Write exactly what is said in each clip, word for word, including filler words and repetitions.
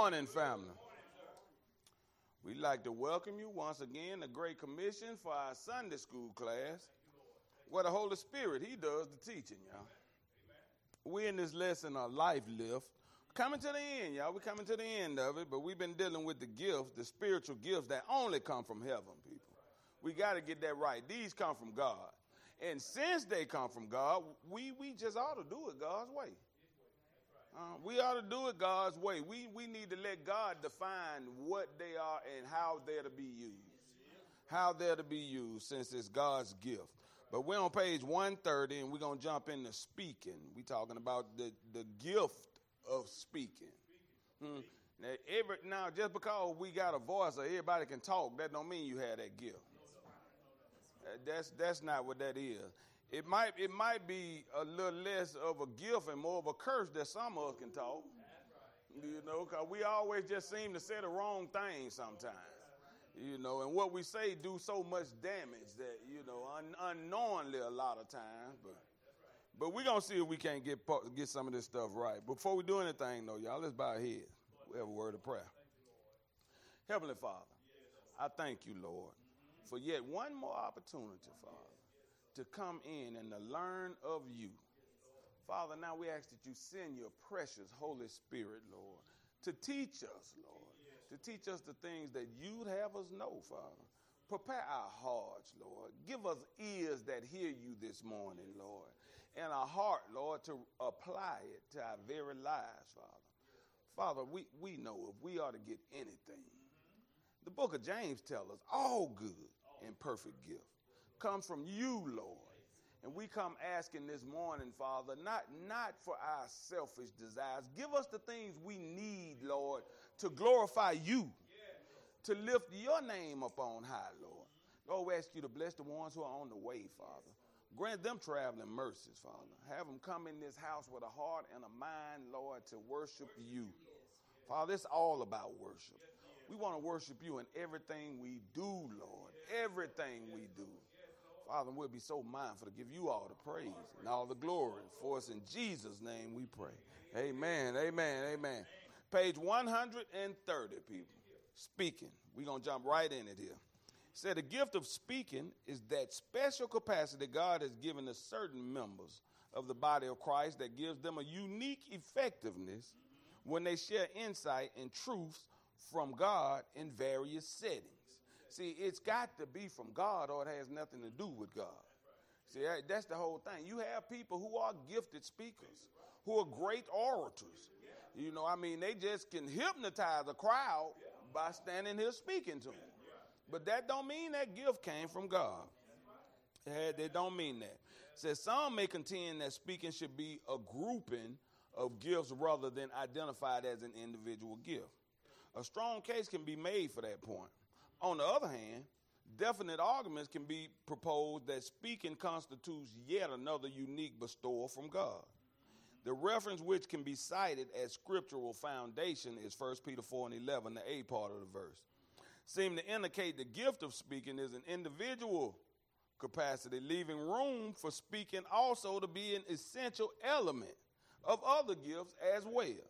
morning, family. We'd like to welcome you once again to Great Commission for our Sunday school class, where the Holy Spirit, he does the teaching, y'all. We're in this lesson of life lift. Coming to the end, y'all. We're coming to the end of it, but we've been dealing with the gifts, the spiritual gifts that only come from heaven, people. We got to get that right. These come from God. And since they come from God, we, we just ought to do it God's way. Uh, we ought to do it God's way. We we need to let God define what they are and how they're to be used. How they're to be used, since it's God's gift. But we're on page one thirty, and we're going to jump into speaking. We're talking about the, the gift of speaking. Hmm. Now, every, now, just because we got a voice or everybody can talk, that don't mean you have that gift. Uh, that's that's not what that is. It might it might be a little less of a gift and more of a curse that some of us can talk. You know, because we always just seem to say the wrong thing sometimes. You know, and what we say do so much damage that, you know, un- unknowingly a lot of times. But but we're going to see if we can't get get some of this stuff right. Before we do anything, though, y'all, let's bow our heads. We have a word of prayer. Heavenly Father, I thank you, Lord, for yet one more opportunity, Father, to come in and to learn of you. Father, now we ask that you send your precious Holy Spirit, Lord, to teach us, Lord, to teach us the things that you'd have us know, Father. Prepare our hearts, Lord. Give us ears that hear you this morning, Lord, and a heart, Lord, to apply it to our very lives, Father. Father, we, we know if we ought to get anything, the book of James tells us all good and perfect gift comes from you, Lord. And we come asking this morning, Father, not, not for our selfish desires. Give us the things we need, Lord, to glorify you, to lift your name up on high, Lord. Lord, we ask you to bless the ones who are on the way, Father. Grant them traveling mercies, Father. Have them come in this house with a heart and a mind, Lord, to worship you. Father, it's all about worship. We want to worship you in everything we do, Lord, everything we do. Father, we'll be so mindful to give you all the praise and all the glory for us. In Jesus' name we pray. Amen, amen, amen. Page one hundred thirty, people. Speaking. We're going to jump right in it here. It said the gift of speaking is that special capacity God has given to certain members of the body of Christ that gives them a unique effectiveness when they share insight and truths from God in various settings. See, it's got to be from God or it has nothing to do with God. See, that's the whole thing. You have people who are gifted speakers, who are great orators. You know, I mean, they just can hypnotize a crowd by standing here speaking to them. But that don't mean that gift came from God. That don't mean that. It says some may contend that speaking should be a grouping of gifts rather than identified as an individual gift. A strong case can be made for that point. On the other hand, definite arguments can be proposed that speaking constitutes yet another unique bestowal from God. The reference which can be cited as scriptural foundation is First Peter four and eleven, the A part of the verse. Seem to indicate the gift of speaking is an individual capacity, leaving room for speaking also to be an essential element of other gifts as well.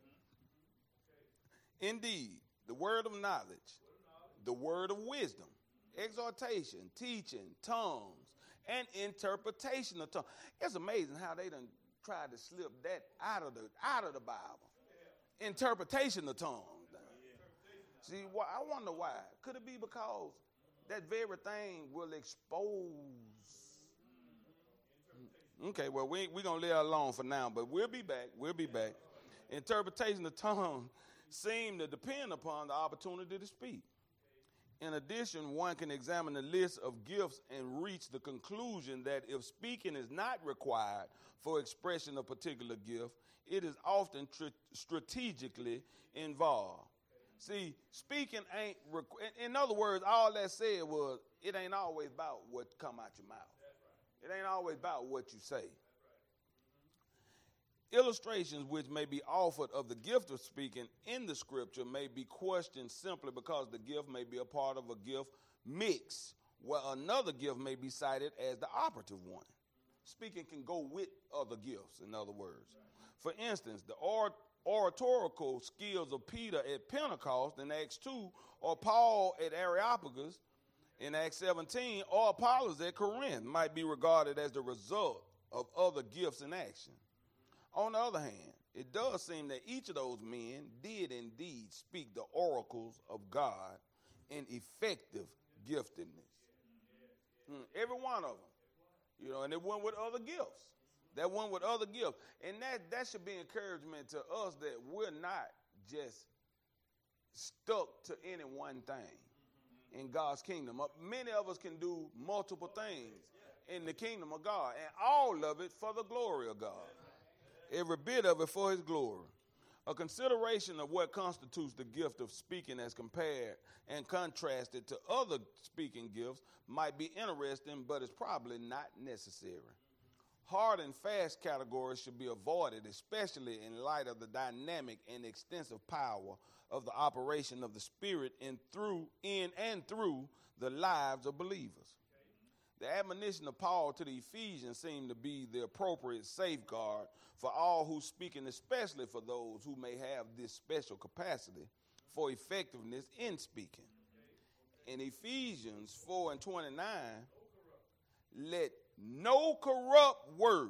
Indeed, the word of knowledge, the word of wisdom, exhortation, teaching, tongues, and interpretation of tongues. It's amazing how they done tried to slip that out of the out of the Bible. Interpretation of tongues. See, why, I wonder why. Could it be because that very thing will expose? Okay, well, we, we're going to leave it alone for now, but we'll be back. We'll be back. Interpretation of tongues seem to depend upon the opportunity to speak. In addition, one can examine the list of gifts and reach the conclusion that if speaking is not required for expression of a particular gift, it is often tr- strategically involved. See, speaking ain't, requ- in other words, all that said was, it ain't always about what come out your mouth. It ain't always about what you say. Illustrations which may be offered of the gift of speaking in the scripture may be questioned simply because the gift may be a part of a gift mix, where another gift may be cited as the operative one. Speaking can go with other gifts, in other words. For instance, the or- oratorical skills of Peter at Pentecost in Acts two, or Paul at Areopagus in Acts seventeen, or Apollos at Corinth might be regarded as the result of other gifts in action. On the other hand, it does seem that each of those men did indeed speak the oracles of God in effective giftedness. Mm, every one of them. You know, and it went with other gifts. That one with other gifts. And that, that should be encouragement to us that we're not just stuck to any one thing in God's kingdom. Many of us can do multiple things in the kingdom of God, and all of it for the glory of God. Every bit of it for his glory. A consideration of what constitutes the gift of speaking as compared and contrasted to other speaking gifts might be interesting, but it's probably not necessary. Hard and fast categories should be avoided, especially in light of the dynamic and extensive power of the operation of the Spirit in through in and through the lives of believers. The admonition of Paul to the Ephesians seemed to be the appropriate safeguard for all who speak, and especially for those who may have this special capacity for effectiveness in speaking. In Ephesians four and twenty-nine, let no corrupt word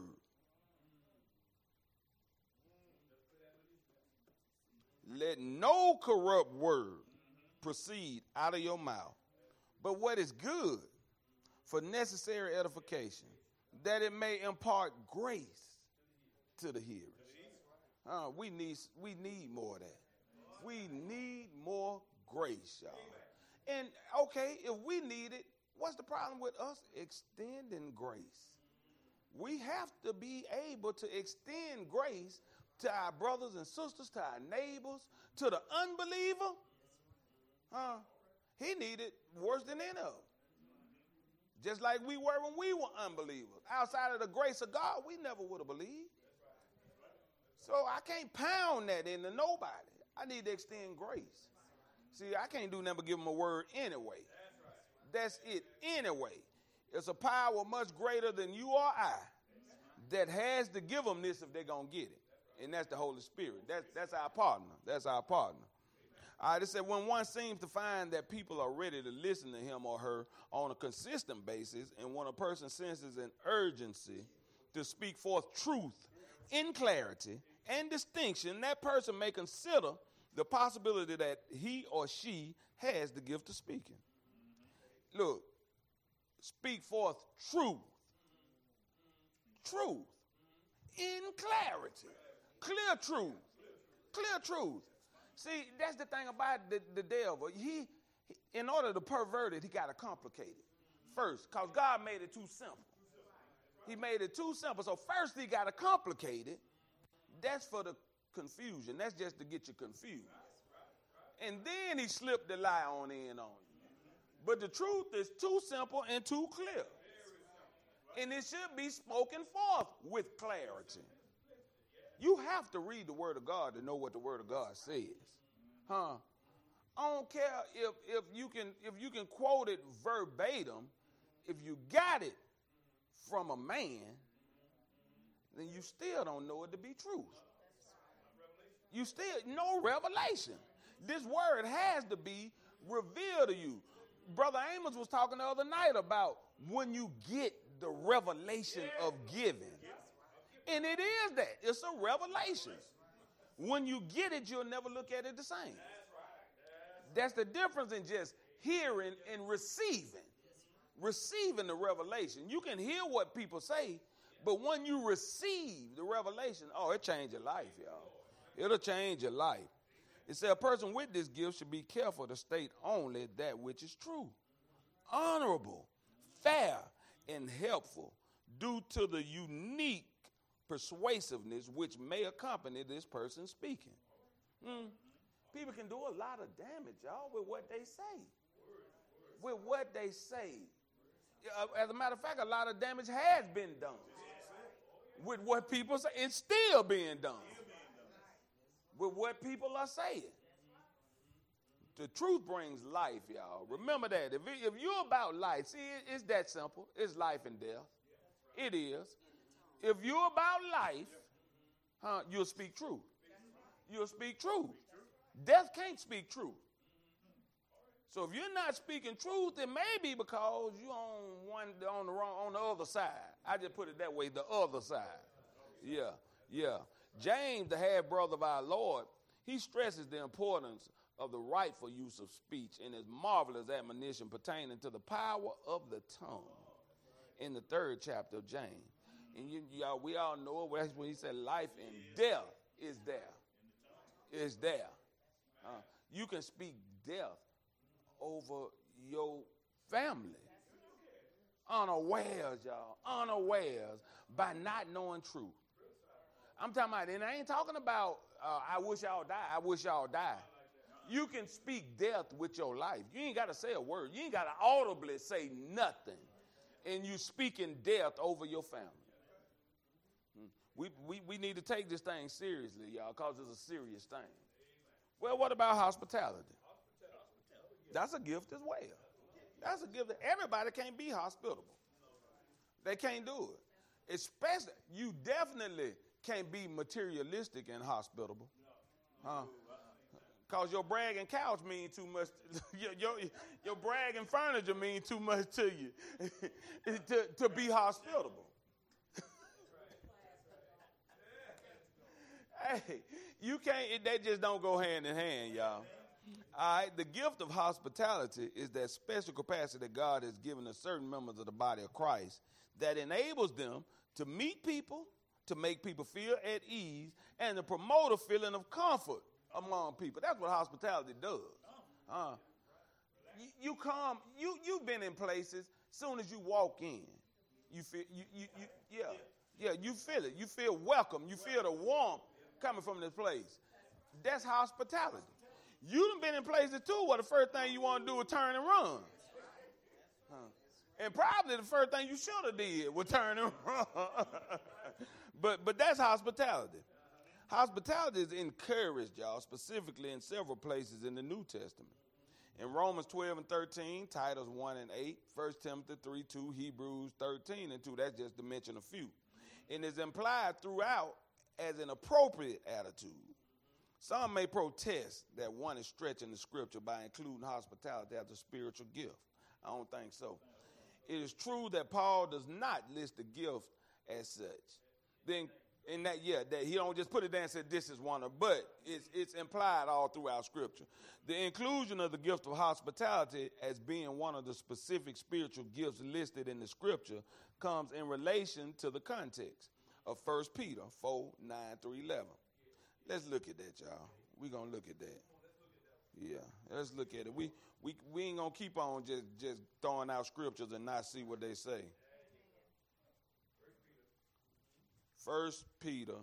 let no corrupt word proceed out of your mouth, but what is good for necessary edification, that it may impart grace to the hearers. Uh, we need we need more of that. We need more grace, y'all. And okay, if we need it, what's the problem with us extending grace? We have to be able to extend grace to our brothers and sisters, to our neighbors, to the unbeliever. Huh? He needed worse than any of them. Just like we were when we were unbelievers. Outside of the grace of God, we never would have believed. So I can't pound that into nobody. I need to extend grace. See, I can't do nothing but give them a word anyway. That's it anyway. It's a power much greater than you or I that has to give them this if they're going to get it. And that's the Holy Spirit. That's, that's our partner. That's our partner. All right, it said, when one seems to find that people are ready to listen to him or her on a consistent basis, and when a person senses an urgency to speak forth truth in clarity and distinction, that person may consider the possibility that he or she has the gift of speaking. Look, speak forth truth. Truth. In clarity. Clear truth. Clear truth. See, that's the thing about the, the devil. He, he, in order to pervert it, he got to complicate it first, because God made it too simple. He made it too simple. So first he got to complicate it. That's for the confusion. That's just to get you confused. And then he slipped the lie on in on you. But the truth is too simple and too clear. And it should be spoken forth with clarity. You have to read the Word of God to know what the Word of God says. Huh? I don't care if, if you can if you can quote it verbatim. If you got it from a man, then you still don't know it to be truth. You still, no revelation. This word has to be revealed to you. Brother Amos was talking the other night about when you get the revelation of giving. And it is that. It's a revelation. When you get it, you'll never look at it the same. That's the difference in just hearing and receiving. Receiving the revelation. You can hear what people say, but when you receive the revelation, oh, it changed your life, y'all. It'll change your life. It said a person with this gift should be careful to state only that which is true, honorable, fair, and helpful due to the unique persuasiveness which may accompany this person speaking. Mm. People can do a lot of damage, y'all, with what they say. With what they say. As a matter of fact, a lot of damage has been done with what people say. It's still being done with what people are saying. The truth brings life, y'all. Remember that. If, it, if you're about life, see, it, it's that simple. It's life and death. It is. If you're about life, Huh? You'll speak truth. You'll speak truth. Death can't speak truth. So if you're not speaking truth, it may be because you're on one on the wrong on the other side. I just put it that way, the other side. Yeah, yeah. James, the half brother of our Lord, he stresses the importance of the rightful use of speech in his marvelous admonition pertaining to the power of the tongue in the third chapter of James. And you, y'all, we all know it when he said life and death is there. Is there. Uh, you can speak death over your family. Unawares, y'all. Unawares by not knowing truth. I'm talking about, and I ain't talking about uh, I wish y'all die. I wish y'all die. You can speak death with your life. You ain't got to say a word. You ain't got to audibly say nothing. And you speaking death over your family. We, we, we need to take this thing seriously, y'all, because it's a serious thing. Well, what about hospitality? That's a gift as well. That's a gift. Everybody can't be hospitable. They can't do it. Especially, you definitely can't be materialistic and hospitable. Huh? Because your bragging couch means too much. your, your, your bragging furniture means too much to you to, to be hospitable. Hey, you can't, they just don't go hand in hand, y'all. All right, the gift of hospitality is that special capacity that God has given to certain members of the body of Christ that enables them to meet people, to make people feel at ease, and to promote a feeling of comfort among people. That's what hospitality does. Uh, you, you come, you, you've been in places, soon as you walk in, you feel, you, you, you, yeah, yeah, you feel it. You feel welcome. You feel the warmth coming from this place. That's hospitality. You done been in places too where the first thing you want to do is turn and run. Huh. And probably the first thing you should have did was turn and run. but but that's hospitality. Hospitality is encouraged, y'all, specifically in several places in the New Testament. In Romans twelve and thirteen, Titus one and eight, First Timothy three two, Hebrews thirteen and two. That's just to mention a few. And is implied throughout as an appropriate attitude. Some may protest that one is stretching the scripture by including hospitality as a spiritual gift. I don't think so. It is true that Paul does not list the gift as such. Then, in that, yeah, that he don't just put it there and say this is one of, but it's it's implied all throughout scripture. The inclusion of the gift of hospitality as being one of the specific spiritual gifts listed in the scripture comes in relation to the context of First Peter four, nine through eleven. Let's look at that, y'all. We're going to look at that. Yeah, let's look at it. We we we ain't going to keep on just, just throwing out scriptures and not see what they say. First Peter.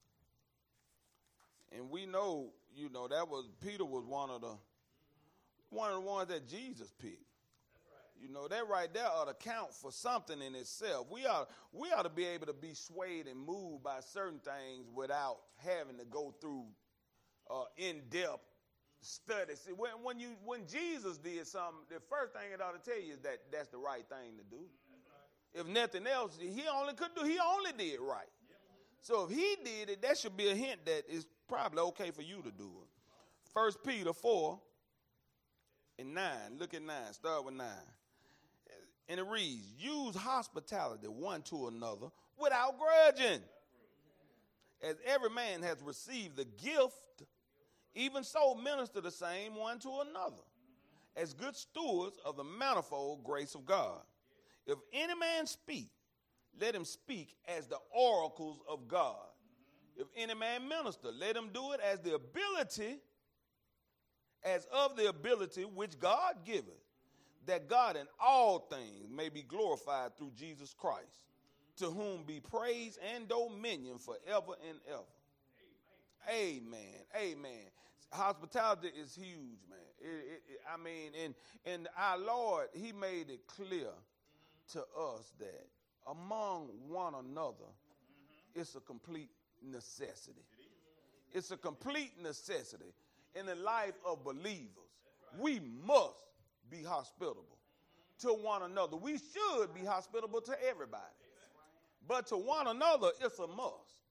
And we know, you know, that was, Peter was one of the, one of the ones that Jesus picked. You know, that right there ought to count for something in itself. We ought, we ought to be able to be swayed and moved by certain things without having to go through uh, in-depth studies. See, when, when, you, when Jesus did something, the first thing it ought to tell you is that that's the right thing to do. If nothing else, he only could do, he only did right. So if he did it, that should be a hint that it's probably okay for you to do it. First Peter four and nine. Look at nine. Start with nine. And it reads, use hospitality one to another without grudging. As every man has received the gift, even so minister the same one to another, as good stewards of the manifold grace of God. If any man speak, let him speak as the oracles of God. If any man minister, let him do it as the ability, as of the ability which God giveth, that God in all things may be glorified through Jesus Christ, to whom be praise and dominion forever and ever. Amen. Amen. Amen. Hospitality is huge, man. It, it, it, I mean, and, and our Lord, he made it clear to us that among one another, mm-hmm. it's a complete necessity. It it's a complete necessity in the life of believers. Right. We must be hospitable mm-hmm. to one another. We should be hospitable to everybody. Right. But to one another, it's a must.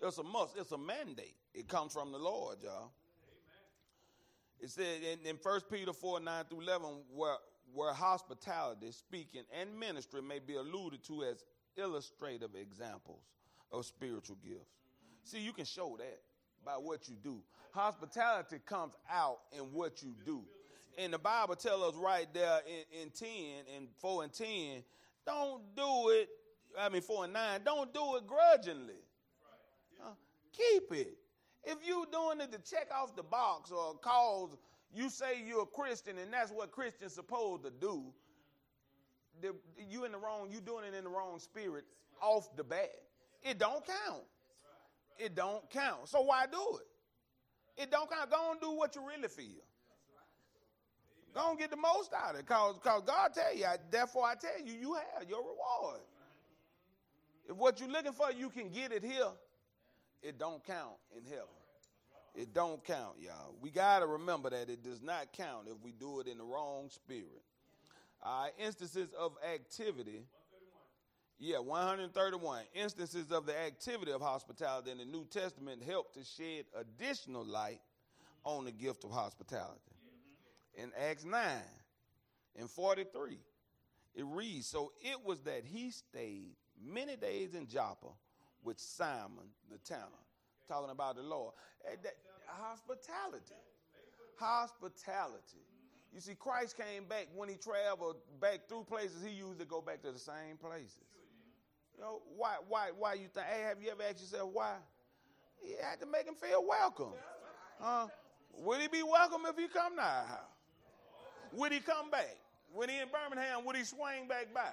It's a must. It's a mandate. It comes from the Lord, y'all. It said in, in First Peter four, nine through eleven, where, where hospitality, speaking, and ministry may be alluded to as illustrative examples of spiritual gifts. See, you can show that by what you do. Hospitality comes out in what you do. And the Bible tells us right there in, in ten and four and ten, don't do it, I mean four and nine, don't do it grudgingly. Uh, keep it. If you doing it to check off the box or cause you say you're a Christian and that's what Christians supposed to do, the, you in the wrong, you doing it in the wrong spirit off the bat. It don't count. It don't count. So why do it? It don't count. Go and do what you really feel. Go and get the most out of it. Because God tell you, therefore I tell you, you have your reward. If what you're looking for, you can get it here, it don't count in heaven. It don't count, y'all. We got to remember that it does not count if we do it in the wrong spirit. All right, instances of activity. Yeah, one hundred thirty-one. Instances of the activity of hospitality in the New Testament help to shed additional light on the gift of hospitality. In Acts nine and forty-three, it reads, so it was that he stayed many days in Joppa with Simon the tanner, talking about the Lord. That, hospitality. Hospitality. You see, Christ came back when he traveled back through places. He used to go back to the same places. You know, why, why, why you think, hey, have you ever asked yourself why? He had to make him feel welcome. Huh? Would he be welcome if he come to our house? Would he come back? When he in Birmingham, would he swing back by?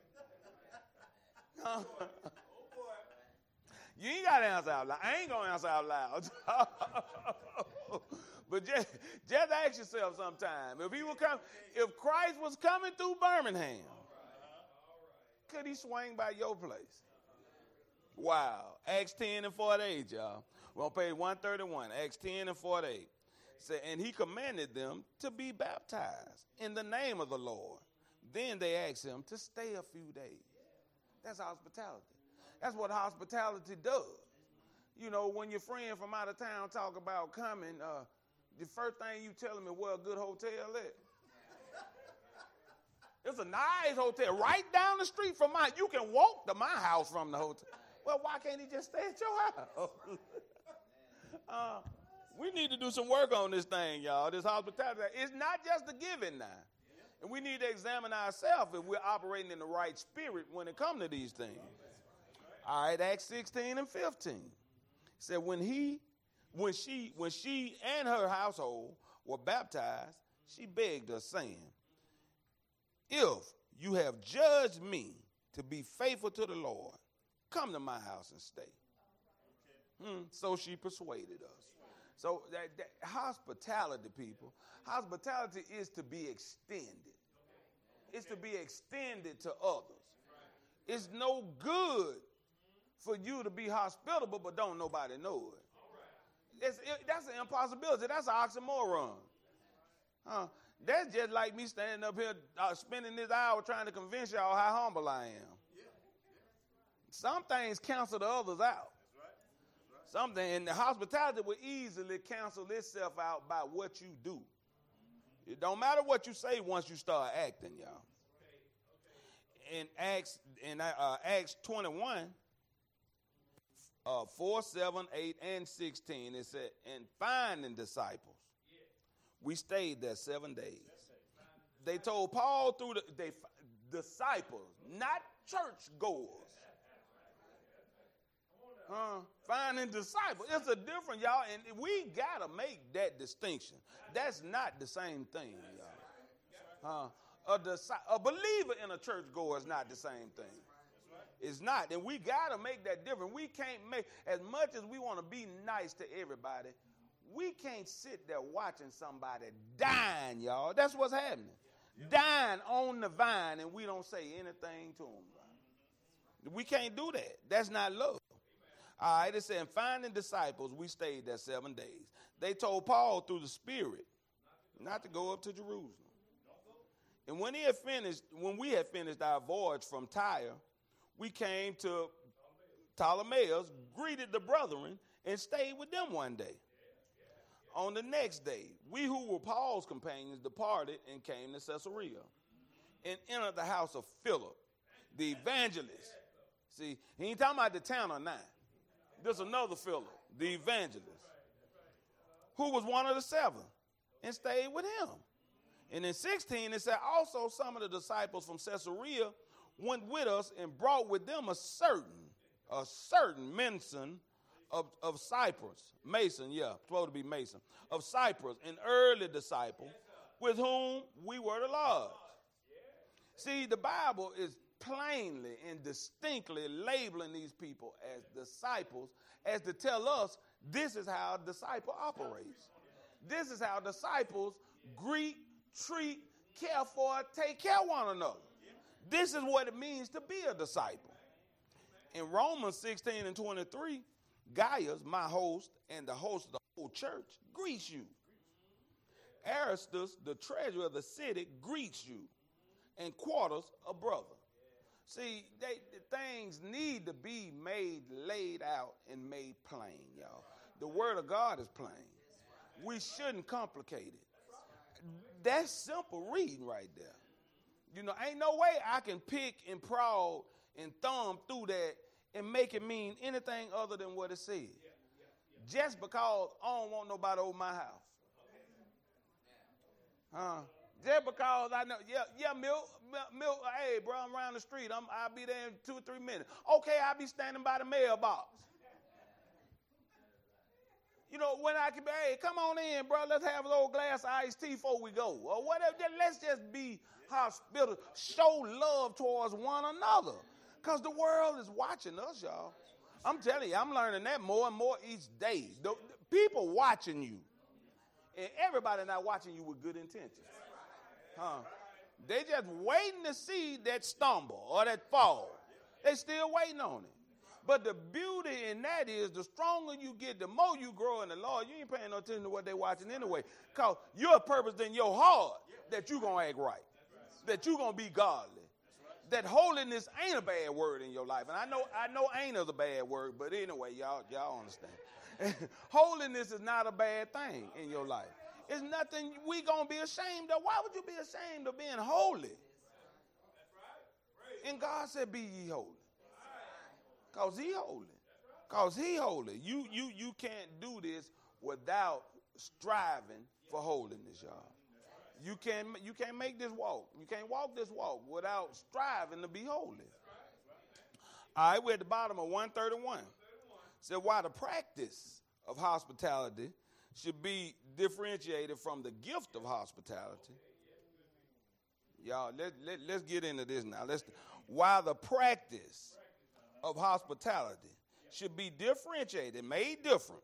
Huh? You ain't got to answer out loud. I ain't going to answer out loud. But just, just ask yourself sometime. If he would come, if Christ was coming through Birmingham, could he swing by your place? Wow. Acts ten and forty-eight, y'all. We're on page one thirty-one. Acts ten and forty-eight. Say, and he commanded them to be baptized in the name of the Lord. Then they asked him to stay a few days. That's hospitality. That's what hospitality does. You know, when your friend from out of town talk about coming, uh, the first thing you tell them is where a good hotel is. It's a nice hotel right down the street from mine. You can walk to my house from the hotel. Well, why can't he just stay at your house? uh, we need to do some work on this thing, y'all. This hospitality. It's not just the giving now. And we need to examine ourselves if we're operating in the right spirit when it comes to these things. All right, Acts sixteen and fifteen. It said when he, when she, when she and her household were baptized, she begged us, saying, if you have judged me to be faithful to the Lord, come to my house and stay. Hmm, so she persuaded us. So that, that hospitality, people, hospitality is to be extended. It's to be extended to others. It's no good for you to be hospitable, but don't nobody know it. It's, it that's an impossibility. That's an oxymoron. Huh? That's just like me standing up here uh, spending this hour trying to convince y'all how humble I am. Some things cancel the others out. Something, and the hospitality will easily cancel itself out by what you do. It don't matter what you say once you start acting, y'all. In Acts, in uh, Acts twenty-one, uh, four, seven, eight, and sixteen, it said, and finding disciples, we stayed there seven days. They told Paul through the they, disciples, not church goers. Uh, finding disciples. It's a different, y'all, and we got to make that distinction. That's not the same thing, y'all. Uh, a, disi- a believer in a church goer is not the same thing. It's not, and we got to make that difference. We can't make, as much as we want to be nice to everybody, we can't sit there watching somebody dying, y'all. That's what's happening. Dying on the vine, and we don't say anything to them. We can't do that. That's not love. All right, it said, finding disciples, we stayed there seven days. They told Paul through the Spirit not to go up to Jerusalem. And when he had finished, when we had finished our voyage from Tyre, we came to Ptolemaeus, greeted the brethren and stayed with them one day. On the next day, we who were Paul's companions departed and came to Caesarea and entered the house of Philip, the evangelist. See, he ain't talking about the tanner now. There's another Philip, the evangelist, who was one of the seven, and stayed with him. And in sixteen, it said, also some of the disciples from Caesarea went with us and brought with them a certain, a certain Mason of, of Cyprus. Mason, yeah, supposed to be Mason. Of Cyprus, an early disciple, with whom we were to lodge. See, the Bible is plainly and distinctly labeling these people as disciples, as to tell us this is how a disciple operates. This is how disciples greet, treat, care for, take care of one another. This is what it means to be a disciple. In Romans sixteen and twenty-three, Gaius, my host, and the host of the whole church, greets you. Aristus, the treasurer of the city, greets you. And Quartus, a brother. See, they, the things need to be made, laid out, and made plain, y'all. The word of God is plain. We shouldn't complicate it. That's simple reading right there. You know, ain't no way I can pick and prowl and thumb through that and make it mean anything other than what it says. Just because I don't want nobody over my house. Huh? Just because I know, yeah, yeah, milk, milk, hey, bro, I'm around the street. I'm, I'll be there in two or three minutes. Okay, I'll be standing by the mailbox. You know, when I can be, hey, come on in, bro, let's have a little glass of iced tea before we go. Or whatever, let's just be hospitable, show love towards one another. Because the world is watching us, y'all. I'm telling you, I'm learning that more and more each day. The, the people watching you. And everybody not watching you with good intentions. Huh? They just waiting to see that stumble or that fall. They still waiting on it. But the beauty in that is the stronger you get, the more you grow in the Lord. You ain't paying no attention to what they watching anyway. Because your purpose in your heart that you going to act right. That you going to be godly. That holiness ain't a bad word in your life. And I know I know ain't is a bad word, but anyway, y'all, y'all understand. Holiness is not a bad thing in your life. It's nothing we going to be ashamed of. Why would you be ashamed of being holy? And God said, be ye holy. Because he holy. Because he holy. You, you, you can't do this without striving for holiness, y'all. You can't, you can't make this walk. You can't walk this walk without striving to be holy. All right, we're at the bottom of one thirty-one. It said, while the practice of hospitality should be differentiated from the gift of hospitality. Y'all, let, let, let's get into this now. Let's, while the practice of hospitality should be differentiated, made different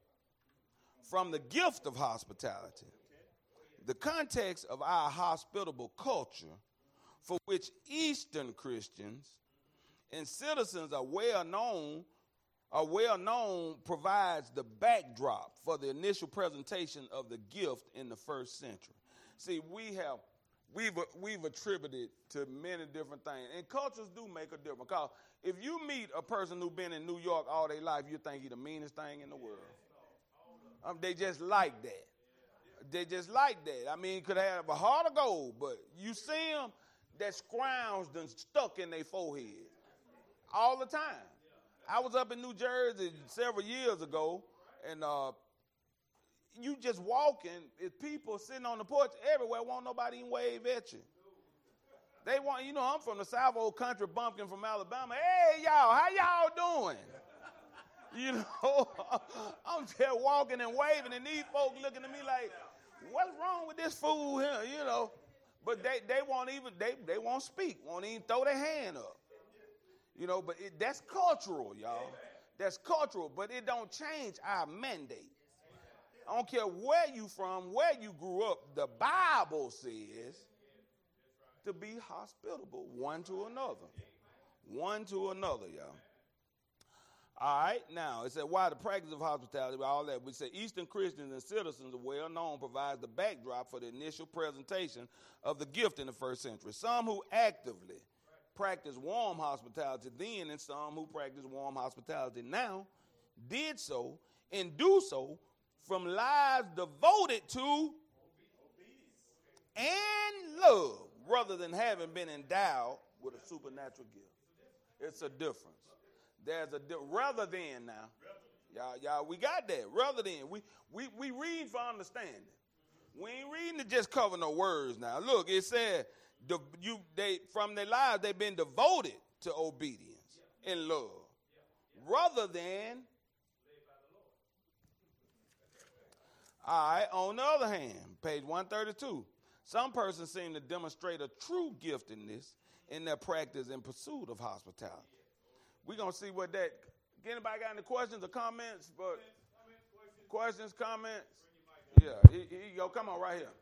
from the gift of hospitality, the context of our hospitable culture, for which Eastern Christians and citizens are well known, are well known, provides the backdrop for the initial presentation of the gift in the first century. See, we have we've we've attributed to many different things, and cultures do make a difference. Because if you meet a person who's been in New York all their life, you think he's the meanest thing in the world. Um, they just like that. They just like that. I mean, could have a heart of gold, but you see them, that scrounge done stuck in their forehead all the time. I was up in New Jersey several years ago, and uh, you just walking, if people sitting on the porch everywhere, won't nobody even wave at you. They want, you know, I'm from the South Old Country bumpkin from Alabama. Hey, y'all, how y'all doing? You know, I'm just walking and waving, and these folks looking at me like, what's wrong with this fool here, you know? But they, they won't even, they, they won't speak, won't even throw their hand up. You know, but it, that's cultural, y'all. That's cultural, but it don't change our mandate. I don't care where you from, where you grew up, the Bible says to be hospitable one to another. One to another, y'all. All right, now, it said, why the practice of hospitality, all that, we say Eastern Christians and citizens are well known, provides the backdrop for the initial presentation of the gift in the first century. Some who actively practiced warm hospitality then and some who practice warm hospitality now did so and do so from lives devoted to and love rather than having been endowed with a supernatural gift. It's a difference. There's a di- rather than now. Y'all, y'all, we got that. Rather than. We, we, we read for understanding. We ain't reading to just cover no words now. Look, it said the, you, they, from their lives they've been devoted to obedience and love rather than. All right, on the other hand, page one thirty-two, some persons seem to demonstrate a true giftedness in their practice and pursuit of hospitality. We're going to see what that, anybody got any questions or comments? But questions, comments? Yeah, here you go. Come on, right here.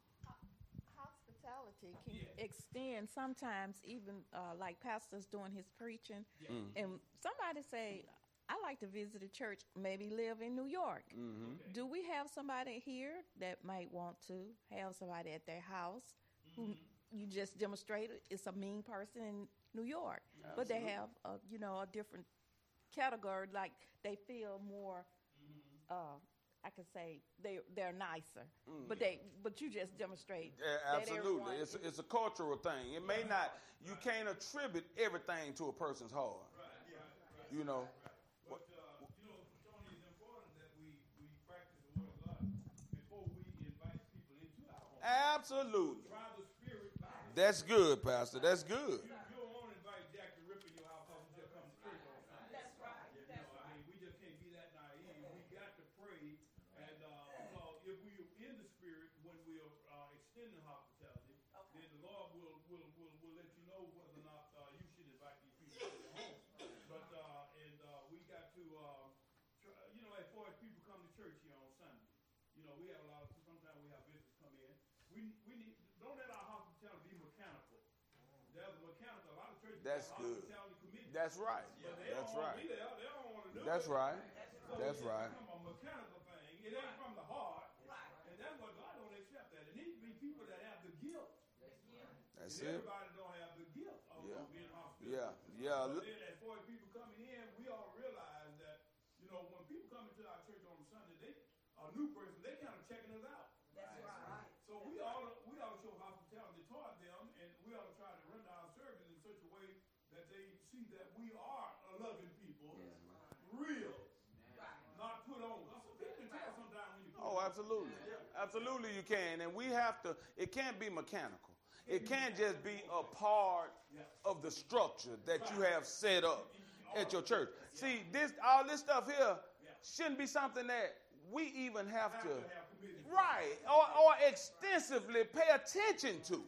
Hospitality can extend sometimes even uh, like pastors doing his preaching. Mm-hmm. And somebody say, I like to visit a church, maybe live in New York. Mm-hmm. Do we have somebody here that might want to have somebody at their house who you just demonstrated is a mean person in New York? Absolutely. But they have, a, you know, a different category, like they feel more, uh, I could say they they're nicer, mm. but they but you just demonstrate. Yeah, absolutely, it's a, it's a cultural thing. It may not, you can't attribute everything to a person's heart. Right, right, right, you know. But uh, you know, Tony, it's important that we, we practice the word of God before we invite people into our home. Absolutely. Try the spirit by the That's good, Pastor. That's good. You, you don't want to invite Jack the Ripper in your house because he just comes to church all the time. That's right. You That's know, right. I mean, we just can't be that naive. We got to pray, and uh, because if we are in the spirit when we are uh, extending hospitality, okay. then the Lord will, will, will, will let you know whether or not uh, you should invite these people to your home. But uh, and uh, we got to, uh, try, you know, as far as people come to church here on Sunday, you know, we have a lot of. Sometimes we have visitors come in. We we need don't let our hospitality be mechanical. There's a mechanical. A lot of churches That's have good. hospitality committee. That's right. But they That's don't right. want to be there. They don't want to do That's it. right. So That's it's right. become a mechanical thing. It ain't from the heart. Right. And that's what God don't accept that. It needs to be people that have the gift. That's and it. Everybody don't have the gift of Yeah. being hospitable. Yeah. Yeah. But then as far as people coming in, we all realize that, you know, when people come into our church on Sunday, they a new person, they kind of checking us out. That's right. So we ought to, we ought to show hospitality toward them, and we ought to try to render our service in such a way that they see that we are a loving people, real, not put on. Some people can tell sometimes when you put Oh, on. absolutely. Absolutely you can. And we have to, it can't be mechanical. It can't just be a part of the structure that you have set up at your church. See, this all this stuff here shouldn't be something that we even have to, right, or, or extensively pay attention to.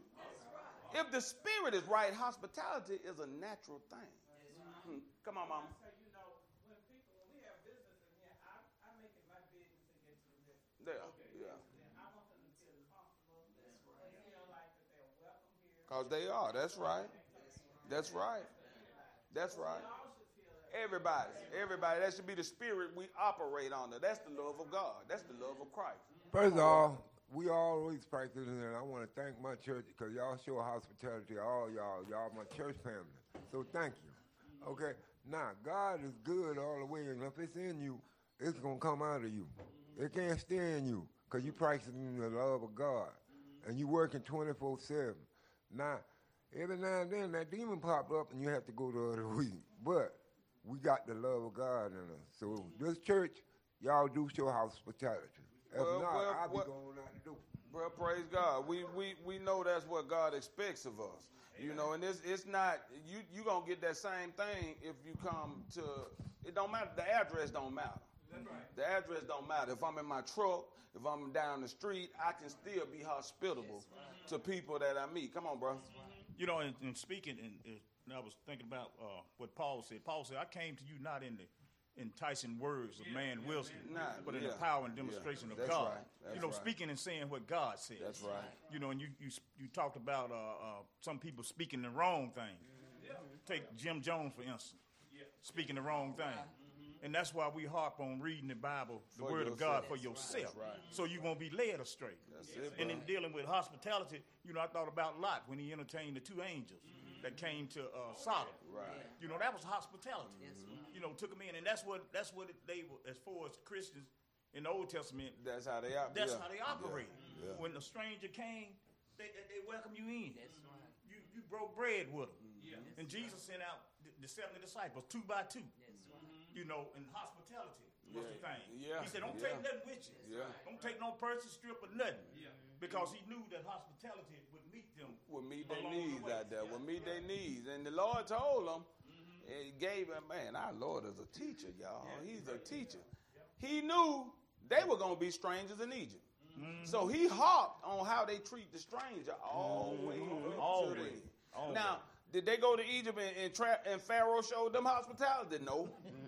If the spirit is right, hospitality is a natural thing. Hmm. Come on, Mama. You know, when people, when we have business in here, I, I make it my business to get to the business. There, yeah. I want them to feel comfortable. That's right. They feel like that they're welcome here. Because they are. That's right. That's right. That's right. Everybody. Everybody. That should be the spirit we operate under. That's the love of God. That's the love of Christ. First of all, we always practice it, and I want to thank my church because y'all show hospitality to all y'all. Y'all my church family. So thank you. Okay? Now, God is good all the way, and if it's in you, it's going to come out of you. It can't stay in you because you practicing the love of God, and you working twenty-four seven. Now, every now and then, that demon pop up, and you have to go the other week. But we got the love of God in us. So this church, y'all do show hospitality. If Well, not, well, I'll be well- going out the door. Well, praise God. We we we know that's what God expects of us. You know, and it's it's not you you gonna get that same thing if you come to. It don't matter. The address don't matter. That's right. The address don't matter. If I'm in my truck, if I'm down the street, I can still be hospitable to people that I meet. Come on, bro. You know, in, in speaking, and I was thinking about uh, what Paul said. Paul said, "I came to you not in the enticing words of man wisdom, Not- but in yeah, the power and demonstration yeah, of that's God." right, that's You know, right. speaking and saying what God says. That's right. You know, and you you, you talked about uh, uh, some people speaking the wrong thing. Take Jim Jones for instance, speaking the wrong thing. And that's why we harp on reading the Bible, the For Word of God, yourself. for yourself, That's right. so you won't be led astray. That's it, And bro. in dealing with hospitality, you know, I thought about Lot when he entertained the two angels. that came to uh, Sodom. Right. You know, that was hospitality. That's right. You know, took them in, and that's what that's what it, they were, as far as Christians in the Old Testament. That's how they operate. That's yeah. how they operate. Yeah. Yeah. When the stranger came, they they welcome you in. That's right. You you broke bread with them. Yeah. And Jesus sent out the, the seventy disciples two by two. That's right. You know, and hospitality was the Yeah. thing. Yeah. He said, don't Yeah. take nothing with you. Yeah. Don't take no purse, strip, or nothing. Yeah. Because he knew that hospitality would meet them. Will meet their along the needs way. out there. Yeah. Will meet their needs. And the Lord told them, He gave him, man, our Lord is a teacher, y'all. He's a teacher. He knew they were going to be strangers in Egypt. So he harped on how they treat the stranger all the way up All to the the way. end. All the Now, way. did they go to Egypt and, and, tra- and Pharaoh showed them hospitality? No.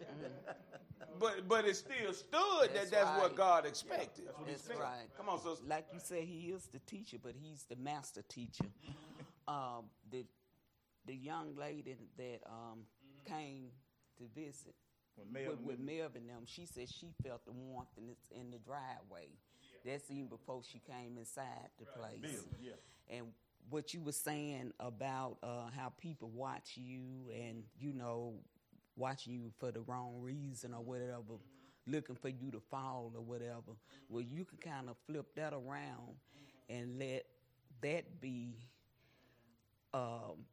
but but it still stood that That's that's what right. God expected. That's right. Come on, sister. Like you said, he is the teacher, but he's the master teacher. um, the the young lady that um, came to visit When with, Melvin- with Melvin them, she said she felt the warmth in, the- in the driveway. That's even before she came inside the place. Bill, yeah. And what you were saying about uh, how people watch you and, you know, watching you for the wrong reason or whatever, looking for you to fall or whatever, well, you can kind of flip that around and let that be, um,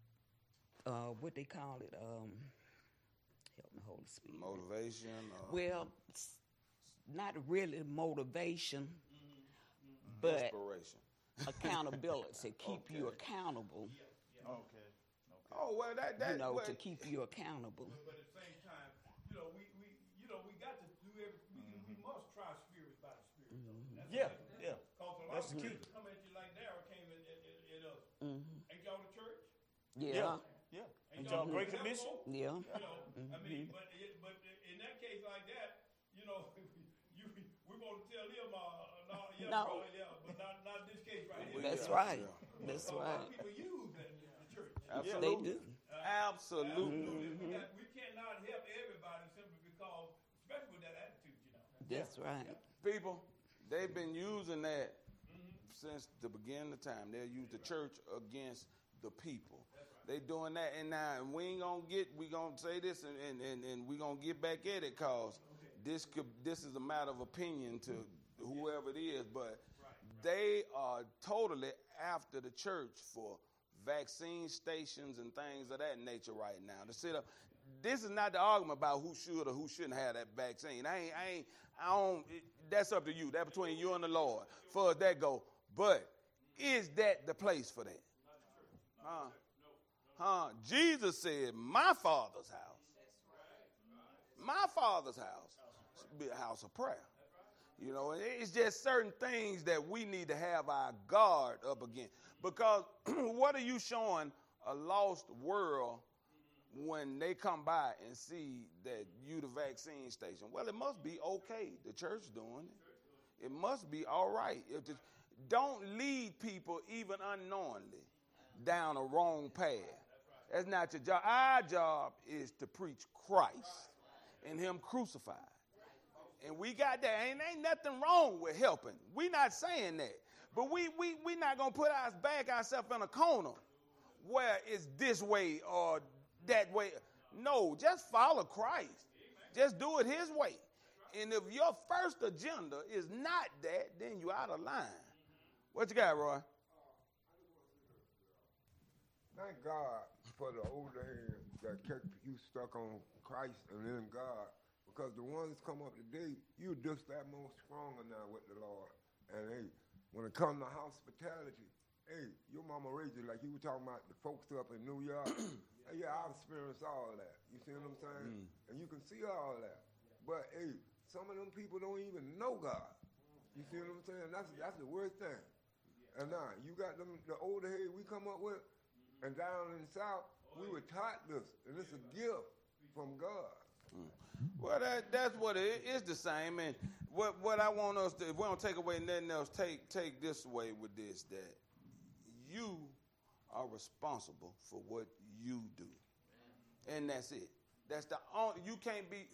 uh, what they call it, um, help me, Holy Spirit. Motivation. Or Well, it's not really motivation, but inspiration. accountability, keep you accountable, Okay. Oh, well, that, that you know, well, to keep you accountable. But at the same time, you know, we, we you know, we got to do every, we, we must try spirits by the spirit. though. That's Yeah, the yeah. Cause a lot That's of the key. spirits come at you like Darryl came in, in, in, in us. Mm-hmm. Ain't y'all the church? Yeah, Yeah. Ain't And y'all the Great temple? Commission? yeah, You know, I mean, but it, but in that case like that, you know, you we want to tell them, uh, no, yeah, No. brother, yeah, but not not this case right here. that's Yeah, right, yeah. that's So a lot right. of people use that in the church. They Absolutely. do. Absolutely. We, got, we cannot help everybody simply because, especially with that attitude, you know. That's right. People, they've been using that since the beginning of time. They'll use the church against the people. They doing that, and now we ain't gonna get. We gonna say this, and and, and, and we gonna get back at it, cause this could. This is a matter of opinion to whoever it is, but they are totally after the church for vaccine stations and things of that nature right now. To sit up. This is not the argument about who should or who shouldn't have that vaccine. I ain't. I ain't. I don't. It, that's up to you. That's between you and the Lord. Far as that go, but is that the place for that? Huh? Huh? Jesus said, "My Father's house, my Father's house, should be a house of prayer." You know, and it's just certain things that we need to have our guard up against. Because what are you showing a lost world when they come by and see that you the vaccine station? Well, it must be okay. The church doing it. It must be all right. If the, don't lead people even unknowingly down a wrong path. That's not your job. Our job is to preach Christ and him crucified. And we got that. Ain't, ain't nothing wrong with helping. We not saying that. But we we we not going to put our back ourselves in a corner where it's this way or that way. No, just follow Christ. Just do it his way. And if your first agenda is not that, then you out of line. What you got, Roy? Thank God for the older heads that kept you stuck on Christ and in God. Because the ones come up today, you just that more stronger now with the Lord. And hey, when it comes to hospitality, hey, your mama raised you like you were talking about the folks up in New York. Hey, yeah, I've experienced all that. You see what I'm saying? Mm. And you can see all that. But hey, some of them people don't even know God. You see what I'm saying? That's that's the worst thing. And now you got them the older head we come up with, and down in the South, we were taught this, and it's a gift from God. Well, that, that's what it is, the same. And what what I want us to, if we don't take away nothing else, take take this away with this, that you are responsible for what you do. And that's it. That's the only, you can't be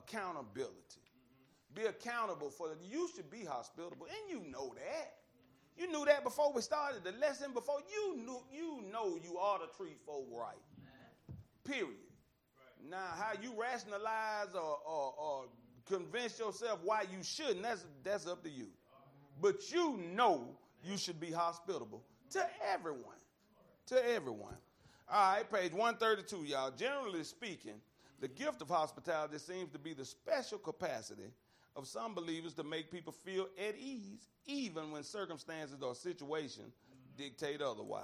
self-accountability. Be accountable for it. You should be hospitable, and you know that. You knew that before we started the lesson. Before you knew, you know you ought to treat folk right. Period. Right. Now, how you rationalize or, or, or convince yourself why you shouldn't, that's, that's up to you. But you know you should be hospitable to everyone. To everyone. All right, page one thirty-two, y'all. Generally speaking, the gift of hospitality seems to be the special capacity of some believers to make people feel at ease, even when circumstances or situations dictate otherwise.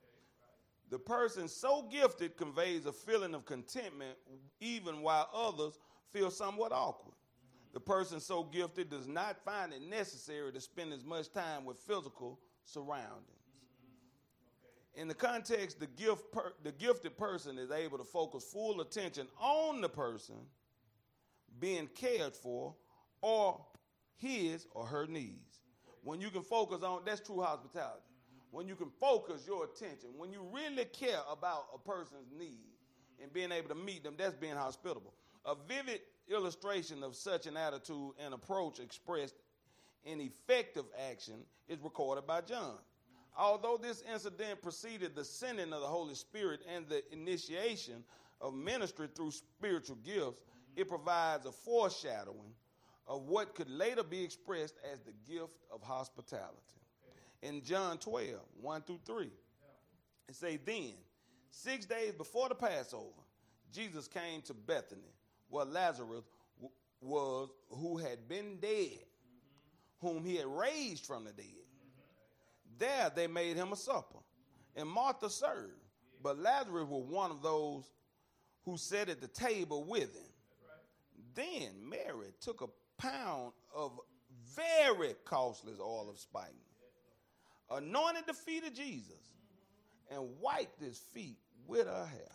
The person so gifted conveys a feeling of contentment even while others feel somewhat awkward. The person so gifted does not find it necessary to spend as much time with physical surroundings. In the context, the, gift per, the gifted person is able to focus full attention on the person being cared for or his or her needs. When you can focus on, that's true hospitality. When you can focus your attention, when you really care about a person's needs and being able to meet them, that's being hospitable. A vivid illustration of such an attitude and approach expressed in effective action is recorded by John. Although this incident preceded the sending of the Holy Spirit and the initiation of ministry through spiritual gifts, it provides a foreshadowing of what could later be expressed as the gift of hospitality. In John twelve, one through three, it says, then, six days before the Passover, Jesus came to Bethany, where Lazarus w- was, who had been dead, whom he had raised from the dead. There they made him a supper, and Martha served, but Lazarus was one of those who sat at the table with him. Then Mary took a pound of very costly oil of spikenard, anointed the feet of Jesus, and wiped his feet with her hair.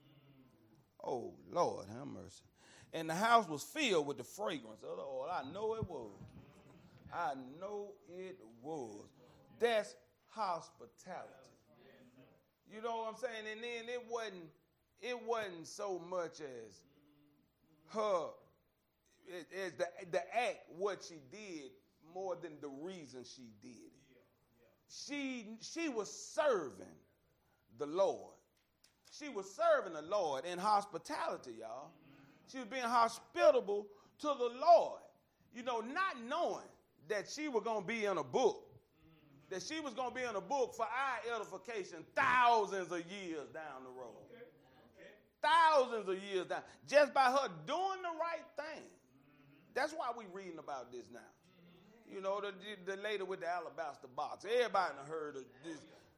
Oh, Lord, have mercy. And the house was filled with the fragrance of the oil. I know it was. I know it was. That's hospitality. You know what I'm saying? And then it wasn't, it wasn't so much as her, as the, the act, what she did, more than the reason she did it. She, she was serving the Lord. She was serving the Lord in hospitality, y'all. She was being hospitable to the Lord. You know, not knowing that she was going to be in a book. That she was going to be in a book for our edification thousands of years down the road. Okay. Okay. Thousands of years down. Just by her doing the right thing. That's why we're reading about this now. You know, the, the lady with the alabaster box. Everybody heard of this.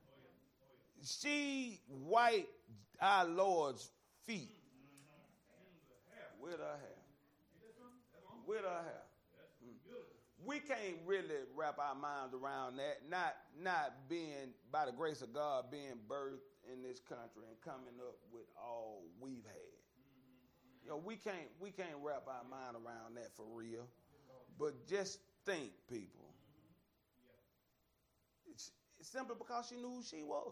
She wiped our Lord's feet with her hair. With her hair. We can't really wrap our minds around that, not, not being, by the grace of God, being birthed in this country and coming up with all we've had. You know, we can't, we can't wrap our mind around that for real. But just think, people. It's, it's simply because she knew who she was.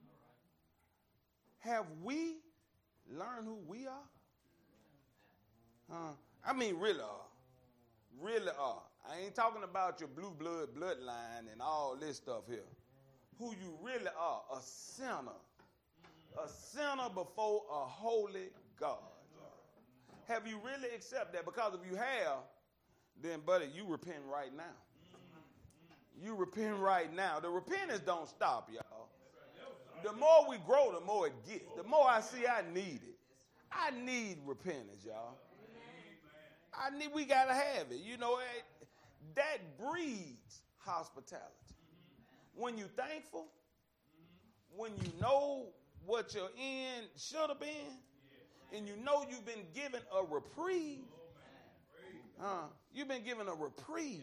Have we learned who we are? Huh? I mean, really are. Really are. I ain't talking about your blue blood bloodline and all this stuff here. Who you really are, a sinner. A sinner before a holy God. Have you really accepted that? Because if you have, then, buddy, you repent right now. You repent right now. The repentance don't stop, y'all. The more we grow, the more it gets. The more I see I need it. I need repentance, y'all. I need, we got to have it. You know, it, that breeds hospitality. When you're thankful, when you know what your end should have been, and you know you've been given a reprieve, uh, you've been given a reprieve.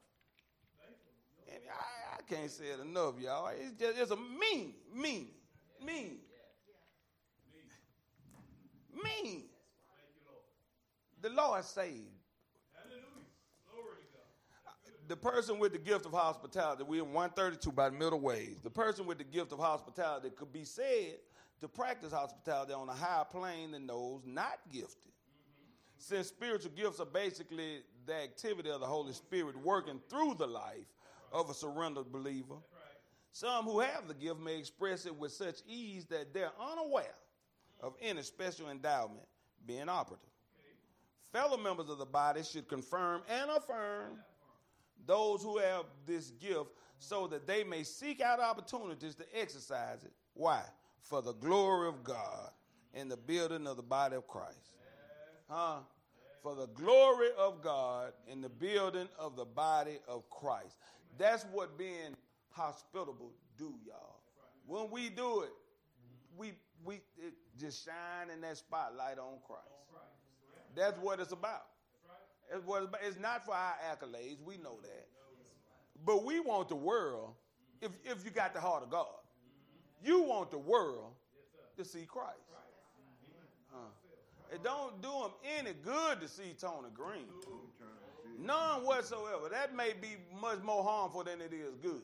And I, I can't say it enough, y'all. It's just it's a mean, mean, mean, mean. The Lord saved. The person with the gift of hospitality, we're in one thirty-two by the middle ways. The person with the gift of hospitality could be said to practice hospitality on a higher plane than those not gifted. Mm-hmm. Since spiritual gifts are basically the activity of the Holy Spirit working through the life of a surrendered believer. Some who have the gift may express it with such ease that they're unaware of any special endowment being operative. Fellow members of the body should confirm and affirm those who have this gift so that they may seek out opportunities to exercise it. Why? For the glory of God and the building of the body of Christ. Huh? For the glory of God and the building of the body of Christ. That's what being hospitable do, y'all. When we do it, we we it just shine in that spotlight on Christ. That's what it's about. It's what it's about. It's not for our accolades. We know that. But we want the world, if if you got the heart of God, you want the world to see Christ. Uh, it don't do them any good to see Tony Green. None whatsoever. That may be much more harmful than it is good.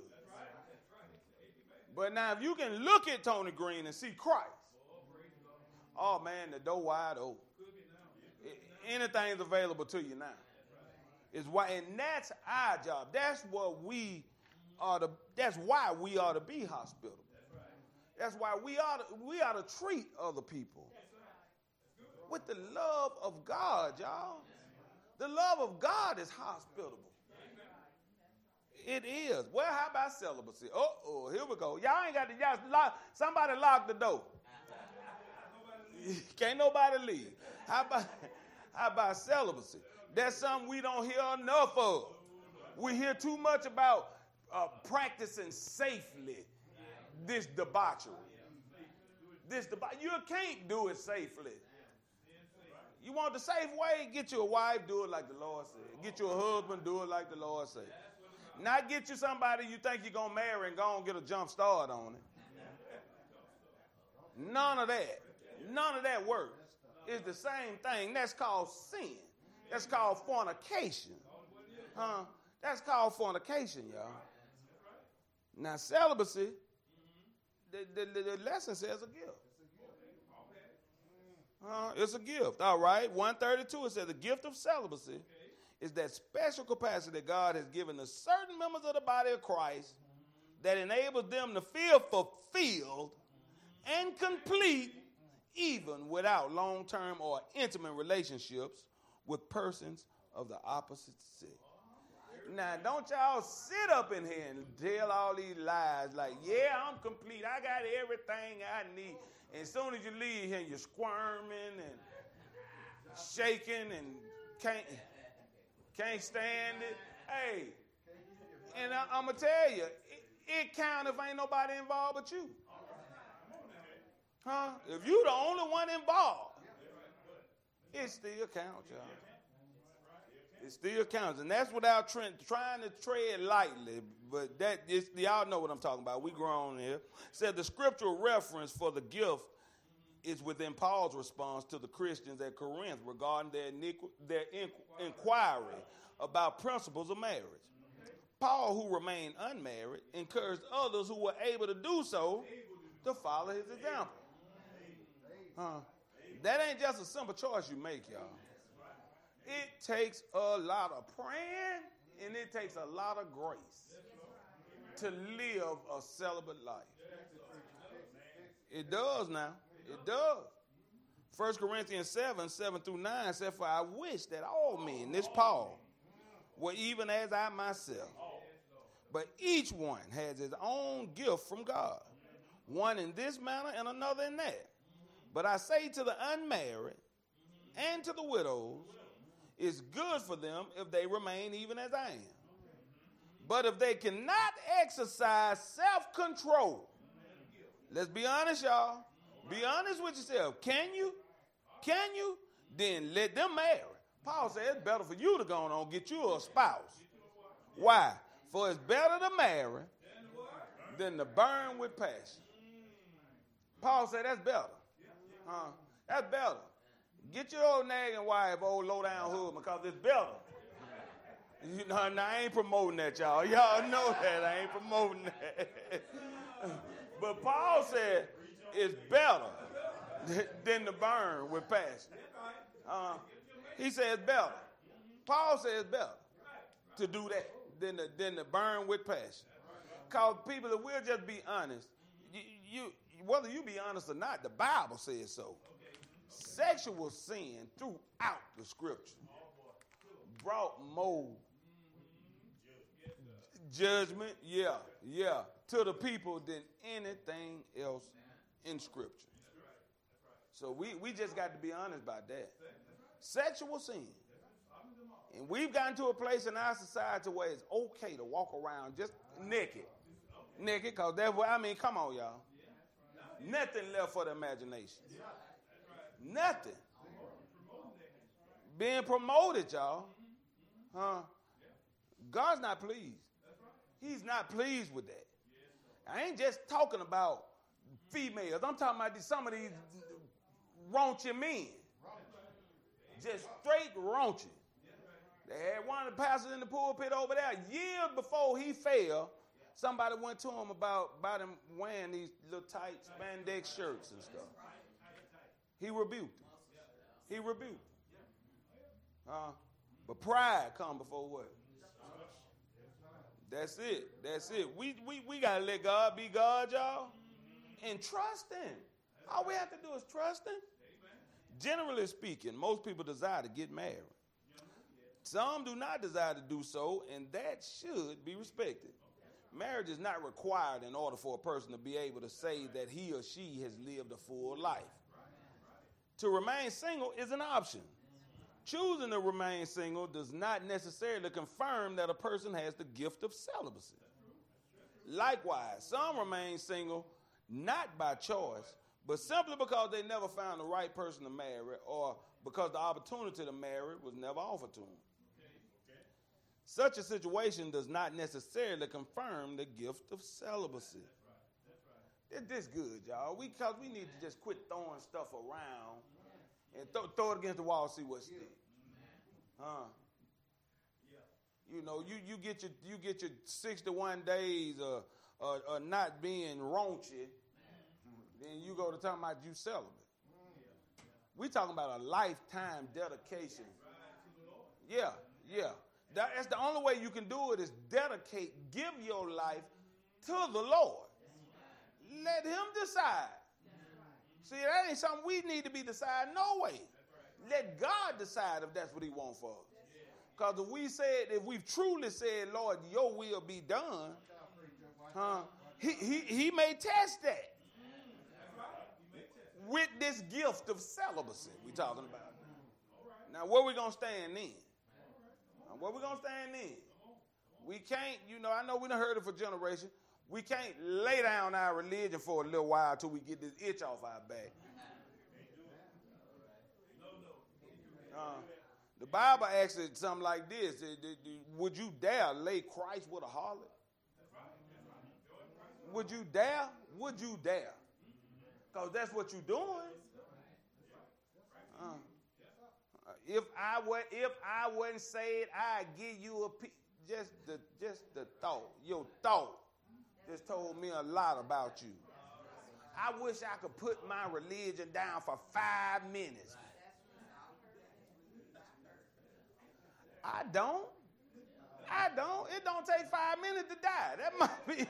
But now if you can look at Tony Green and see Christ, oh man, the door wide open. Anything's available to you now. Is why, and that's our job. That's what we are to. That's why we ought to be hospitable. That's why we ought to, we ought to treat other people with the love of God, y'all. The love of God is hospitable. It is. Well, how about celibacy? Oh, oh, here we go. Y'all ain't got to. Y'all lock, somebody lock the door. Can't nobody leave. How about how about celibacy? That's something we don't hear enough of. We hear too much about uh, practicing safely this debauchery. This debauchery. You can't do it safely. You want the safe way? Get you a wife, do it like the Lord said. Get you a husband, do it like the Lord said. Not get you somebody you think you're going to marry and go and get a jump start on it. None of that. None of that works. It's the same thing. That's called sin. That's called fornication. Huh? That's called fornication, y'all. Now, celibacy, the, the, the lesson says a gift. Uh, it's a gift. All right. one thirty-two, it says the gift of celibacy is that special capacity that God has given to certain members of the body of Christ that enables them to feel fulfilled and complete even without long-term or intimate relationships with persons of the opposite sex. Now, don't y'all sit up in here and tell all these lies like, yeah, I'm complete. I got everything I need. And as soon as you leave here, you're squirming and shaking and can't, can't stand it. Hey, and I, I'm going to tell you, it, it counts if ain't nobody involved but you. Huh? If you the only one involved, it still counts, y'all. It still counts. And that's without trying to tread lightly. But that is, y'all know what I'm talking about. We grown here. Said the scriptural reference for the gift is within Paul's response to the Christians at Corinth regarding their, iniqu- their inqu- inquiry about principles of marriage. Paul, who remained unmarried, encouraged others who were able to do so to follow his example. Huh? That ain't just a simple choice you make, y'all. It takes a lot of praying and it takes a lot of grace to live a celibate life. It does now. It does. First Corinthians seven, seven through nine said, for I wish that all men, this Paul, were even as I myself. But each one has his own gift from God, one in this manner and another in that. But I say to the unmarried and to the widows, it's good for them if they remain even as I am. But if they cannot exercise self-control, let's be honest, y'all. Be honest with yourself. Can you? Can you? Then let them marry. Paul said it's better for you to go on and get you a spouse. Why? For it's better to marry than to burn with passion. Paul said that's better. Huh? That's better. Get your old nagging wife, old low-down hood, because it's better. You know, now, I ain't promoting that, y'all. Y'all know that. I ain't promoting that. But Paul said it's better than to burn with passion. Uh, he said it's better. Paul said it's better to do that. than to, than to burn with passion. Because people, if we'll just be honest, you, you whether you be honest or not, the Bible says so. Sexual sin throughout the scripture brought more judgment, yeah, yeah, to the people than anything else in scripture. So we, we just got to be honest about that. Sexual sin. And we've gotten to a place in our society where it's okay to walk around just naked. Naked, because that's what, I mean, come on, y'all. Nothing left for the imagination. Nothing. Being promoted, y'all. Huh? God's not pleased. He's not pleased with that. I ain't just talking about females. I'm talking about these, some of these raunchy men. Just straight raunchy. They had one of the pastors in the pulpit over there. Years before he fell, somebody went to him about, about him wearing these little tight spandex shirts and stuff. He rebuked him. He rebuked him. Uh, but pride come before what? That's it. That's it. We, we, we got to let God be God, y'all, and trust him. All we have to do is trust him. Generally speaking, most people desire to get married. Some do not desire to do so, and that should be respected. Marriage is not required in order for a person to be able to say that he or she has lived a full life. To remain single is an option. Choosing to remain single does not necessarily confirm that a person has the gift of celibacy. Likewise, some remain single not by choice, but simply because they never found the right person to marry or because the opportunity to marry was never offered to them. Such a situation does not necessarily confirm the gift of celibacy. That's this good, y'all. We, cause we need to just quit throwing stuff around and th- throw it against the wall and see what sticks. Huh? You know, you, you get your you get your sixty-one days of uh, uh, not being raunchy, then you go to talking about you celibate. We talking about a lifetime dedication. Yeah, yeah. That, that's the only way you can do it is dedicate, give your life to the Lord. Let him decide. See, that ain't something we need to be deciding no way. Let God decide if that's what he wants for us. Because if we said, if we've truly said, Lord, your will be done, huh, he, he, he may test that with this gift of celibacy we talking about. Now, where we going to stand then? Where we going to stand then? We can't, you know, I know we done heard it for generations. We can't lay down our religion for a little while till we get this itch off our back. Uh, the Bible asks it something like this. Would you dare lay Christ with a harlot? Would you dare? Would you dare? Because that's what you're doing. Uh, if I were, if I wasn't saved, I'd give you a piece. Just the, just the thought, your thought, just told me a lot about you. I wish I could put my religion down for five minutes. I don't. I don't. It don't take five minutes to die. That might be.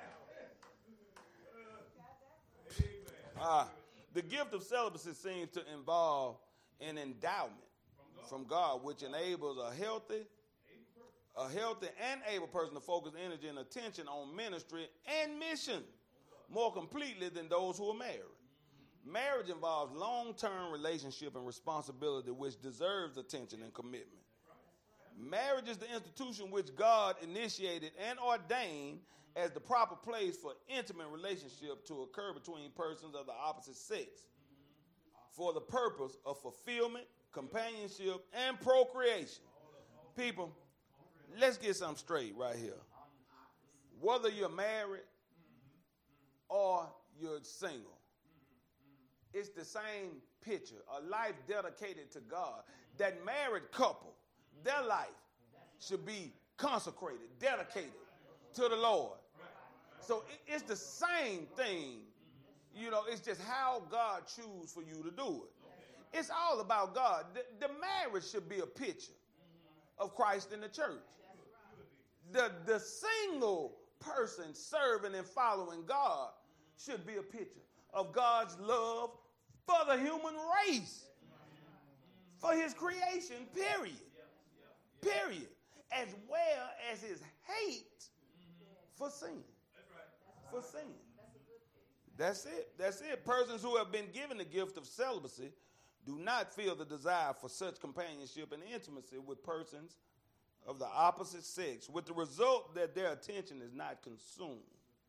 uh, the gift of celibacy seems to involve an endowment from God, which enables a healthy, a healthy and able person to focus energy and attention on ministry and mission more completely than those who are married. Marriage involves long-term relationship and responsibility which deserves attention and commitment. Marriage is the institution which God initiated and ordained as the proper place for intimate relationship to occur between persons of the opposite sex for the purpose of fulfillment, companionship, and procreation. People, let's get something straight right here. Whether you're married or you're single, it's the same picture, a life dedicated to God. That married couple, their life should be consecrated, dedicated to the Lord. So it, it's the same thing, you know, it's just how God chooses for you to do it. It's all about God. The, the marriage should be a picture of Christ in the church. The, the single person serving and following God should be a picture of God's love for the human race, for his creation, period. Period. As well as his hate for sin. For sin. That's it. That's it. Persons who have been given the gift of celibacy do not feel the desire for such companionship and intimacy with persons of the opposite sex, with the result that their attention is not consumed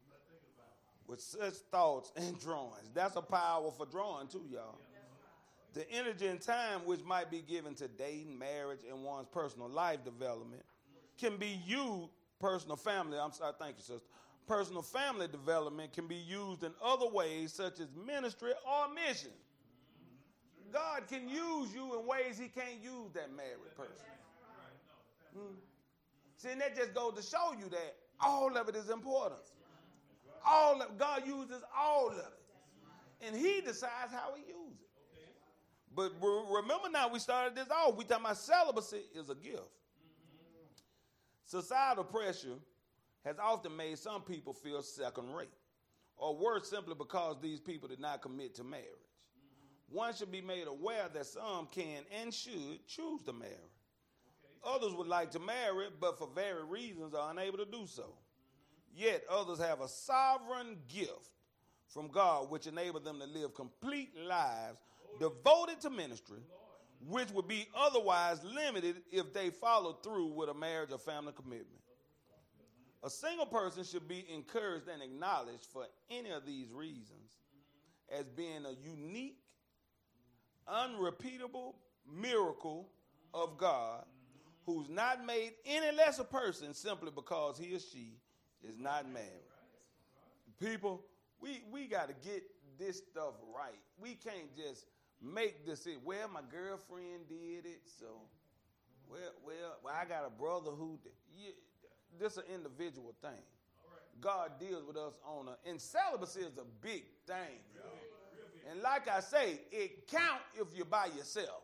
with such thoughts and drawings. That's a powerful drawing too, y'all. The energy and time which might be given to dating, marriage, and one's personal life development can be used, personal family, I'm sorry, thank you, sister. Personal family development can be used in other ways such as ministry or mission. God can use you in ways he can't use that married person. Hmm. See, and that just goes to show you that all of it is important. All of, God uses all of it. And he decides how he uses it. But remember now, we started this off. We talking about celibacy is a gift. Societal pressure has often made some people feel second rate, or worse, simply because these people did not commit to marriage. One should be made aware that some can and should choose to marry. Others would like to marry, but for various reasons are unable to do so. Yet others have a sovereign gift from God which enables them to live complete lives devoted to ministry, which would be otherwise limited if they followed through with a marriage or family commitment. A single person should be encouraged and acknowledged for any of these reasons as being a unique, unrepeatable miracle of God, who's not made any less a person simply because he or she is not married. People, we, we got to get this stuff right. We can't just make this it. Well, my girlfriend did it, so, well, well, well I got a brother who did. Yeah, this is an individual thing. God deals with us on a, and celibacy is a big thing. And like I say, it counts if you're by yourself.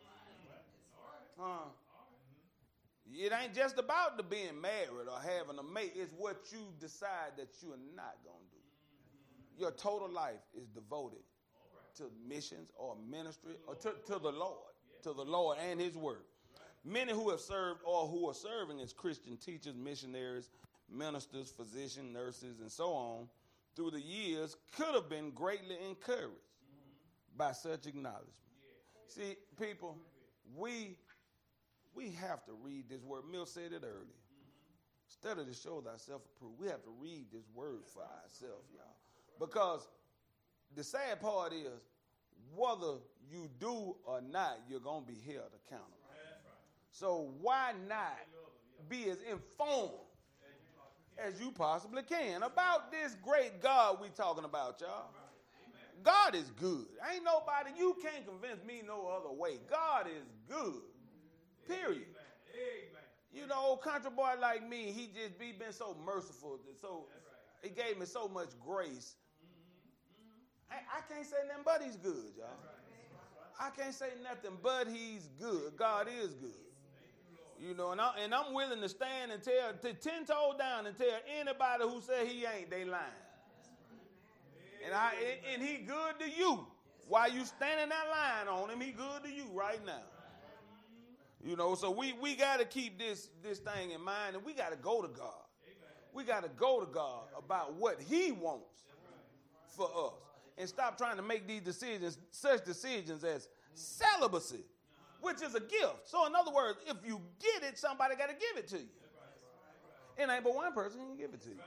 Huh? It ain't just about the being married or having a mate. It's what you decide that you are not going to do. Your total life is devoted to missions or ministry or to, to the Lord, to the Lord and his word. Many who have served or who are serving as Christian teachers, missionaries, ministers, physicians, nurses, and so on through the years could have been greatly encouraged by such acknowledgement. See, people, we we have to read this word. Mill said it earlier. Study to show thyself approved. We have to read this word for ourselves, y'all. Because the sad part is, whether you do or not, you're going to be held accountable. So why not be as informed as you possibly can about this great God we talking about, y'all? God is good. Ain't nobody, you can't convince me no other way. God is good. Period. You know, old country boy like me, he just be been so merciful. So he gave me so much grace. I, I can't say nothing but he's good, y'all. I can't say nothing but he's good. God is good. You know, and, I, and I'm willing to stand and tell, to ten toes down and tell anybody who say he ain't, they lying. And I and, and he good to you. While you standing that line on him, he good to you right now. You know, so we, we got to keep this, this thing in mind, and we got to go to God. We got to go to God about what he wants for us. And stop trying to make these decisions, such decisions as celibacy, which is a gift. So in other words, if you get it, somebody got to give it to you. It ain't but one person can give it to you.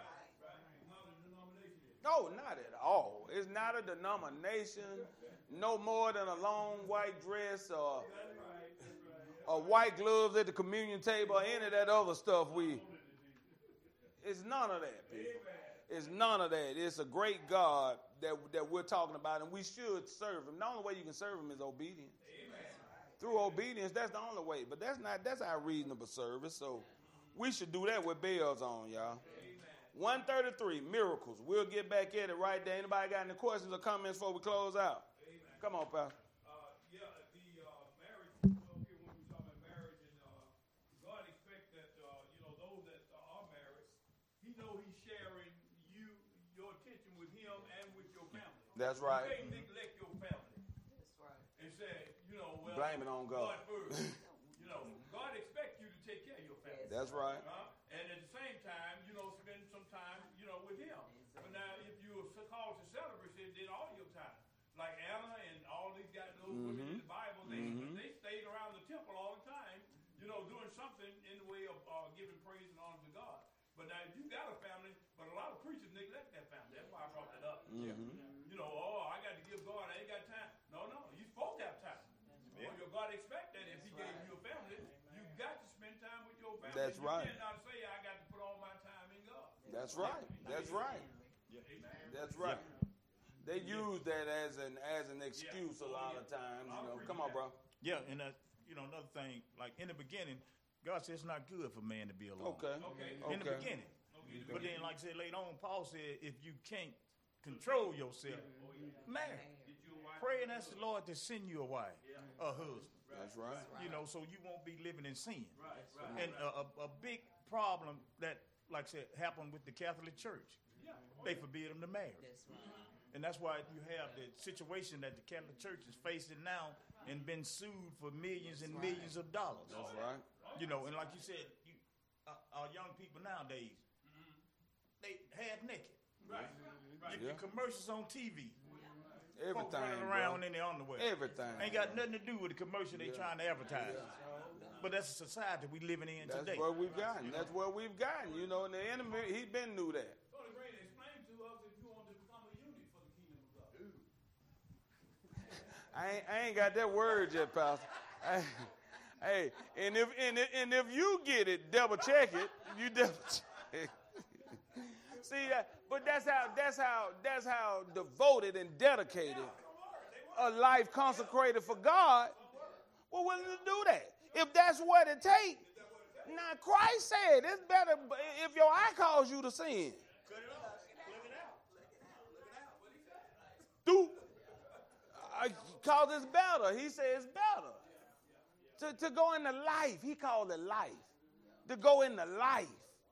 No, not at all. It's not a denomination, no more than a long white dress or, or white gloves at the communion table or any of that other stuff. We, it's none of that, people. It's none of that. It's a great God that, that we're talking about, and we should serve him. The only way you can serve him is obedience. Through obedience, that's the only way. But that's not, that's our reasonable service. So we should do that with bells on, y'all. one thirty-three, miracles. We'll get back at it right there. Anybody got any questions or comments before we close out? Amen. Come on, Pastor. Uh, yeah, the uh, marriage, up here when we talk about marriage, and uh, God expects that, uh, you know, those that are That's right. You can't neglect your family. That's right. And say, you know, well, blame it on God. God first. You know, God expects you to take care of your family. That's right. Uh, and at the same time, you know, spend some time, you know, with Him. But now, if you are called to celebrate, it did all your time. Like Anna and all these guys, those mm-hmm. women in the Bible, they mm-hmm. they stayed around the temple all the time, you know, doing something in the way of uh, giving praise and honor to God. But now, if you got a family, but a lot of preachers neglect that family. That's why I brought that up. Mm-hmm. You know, oh, I got to give God, I ain't got time. No, no, you're supposed to have time. Yeah. Well, your God expect that if He That's gave right. you a family, you got to spend time with your family. That's you right. You cannot say, I got to put all my time in God. That's right. That's right. Yeah. That's right. Yeah. They use that as an as an excuse yeah. a lot of times. You know, come on, bro. Yeah, and uh, you know another thing, like in the beginning, God said it's not good for man to be alone. Okay. Okay. In the okay. beginning, okay. But then, like I said later on, Paul said, if you can't control yourself, marry. Pray and ask the Lord to send you a wife, a husband. That's right. You know, so you won't be living in sin. And a, a, a big problem that, like I said, happened with the Catholic Church. They forbid them to marry. And that's why you have the situation that the Catholic Church is facing now and been sued for millions and millions of dollars. That's right. You know, and like you said, you, uh, our young people nowadays, they half naked. Right. Right. Your, your commercials on T V. Everything. Folks running around bro. in their underwear. Everything. Ain't got nothing to do with the commercial they yeah. trying to advertise. Yeah. But that's the society we living in That's today. That's what we've gotten. That's what we've gotten. You know, and the enemy, he been knew that. Brother Green, explain to us if you want to become a unit for the kingdom of God. I ain't, I ain't got that word yet, Pastor. I, hey, and if and if, and if you get it, double check it. You double check. See that? But that's how that's how that's how devoted and dedicated a life consecrated for God. We're willing to do that. If that's what it takes. Now Christ said it's better if your eye calls you to sin. Do cause it's better. He said it's better. To, to go into life. He called it life. To go into life.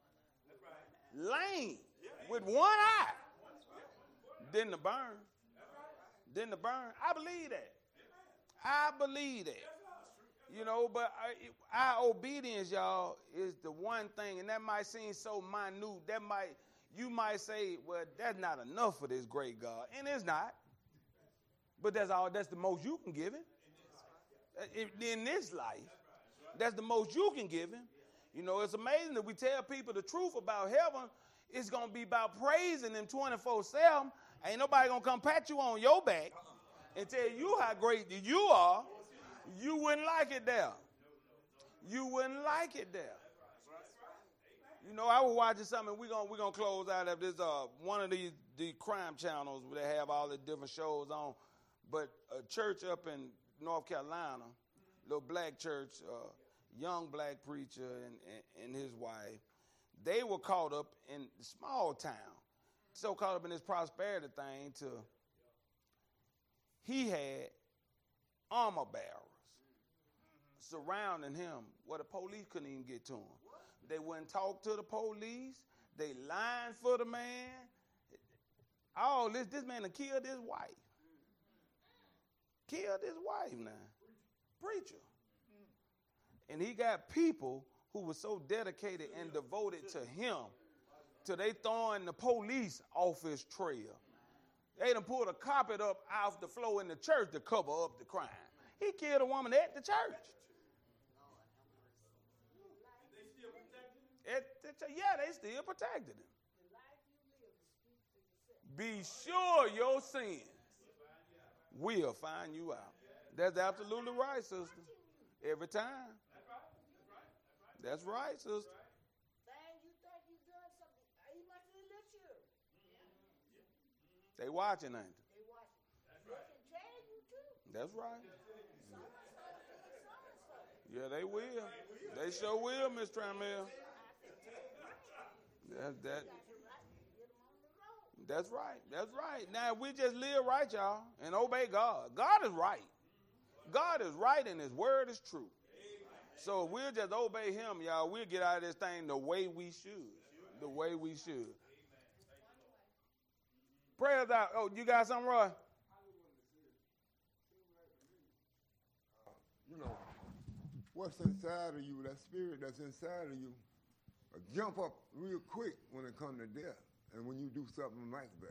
Lame. With one eye. Then the burn. Then the burn. I believe that. I believe that. You know, but I, our obedience, y'all, is the one thing, and that might seem so minute. That might, you might say, well, that's not enough for this great God. And it's not. But that's all, that's the most you can give him. In this life, that's the most you can give him. You know, it's amazing that we tell people the truth about heaven. It's going to be about praising him twenty-four seven. Ain't nobody going to come pat you on your back and tell you how great you are. You wouldn't like it there. You wouldn't like it there. You know, I was watching something. We're going we're gonna close out of this, uh, one of these the crime channels where they have all the different shows on. But a church up in North Carolina, little black church, uh, young black preacher and, and, and his wife, they were caught up in the small town. So caught up in this prosperity thing to he had armor bearers surrounding him where the police couldn't even get to him. They wouldn't talk to the police. They lined for the man. All this, this man had killed his wife. Killed his wife now. Preacher. And he got people who were so dedicated and devoted to him till they throwing the police off his trail. They done pulled a carpet up off the floor in the church to cover up the crime. He killed a woman at the church. At the ch- yeah, they still protected him. Be sure your sins will find you out. That's absolutely right, sister. Every time. That's right, sister. They watching, ain't they? That's right. Yeah, they will. They sure will, Miss Trammell. That, that, that's right. That's right. Now, if we just live right, y'all, and obey God. God is right. God is right, and his word is true. So if we'll just obey him, y'all, we'll get out of this thing the way we should. The way we should. Prayers out. Oh, you got something, Roy? You know, what's inside of you, that spirit that's inside of you, uh, jump up real quick when it comes to death. And when you do something like that,